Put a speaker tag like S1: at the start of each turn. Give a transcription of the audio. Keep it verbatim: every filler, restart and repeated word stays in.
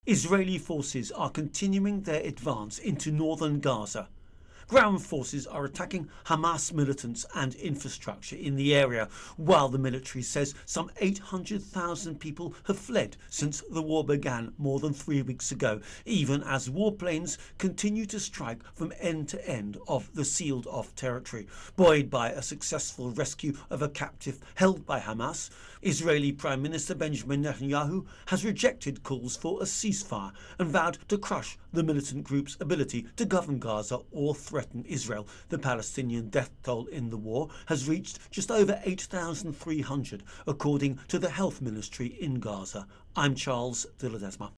S1: Israeli forces are continuing their advance into northern Gaza. Ground forces are attacking Hamas militants and infrastructure in the area, while the military says some eight hundred thousand people have fled since the war began more than three weeks ago, even as warplanes continue to strike from end to end of the sealed-off territory. Buoyed by a successful rescue of a captive held by Hamas, Israeli Prime Minister Benjamin Netanyahu has rejected calls for a ceasefire and vowed to crush the militant group's ability to govern Gaza or threaten Israel. The Palestinian death toll in the war has reached just over eight thousand three hundred, according to the health ministry in Gaza. I'm Charles de Ledesma.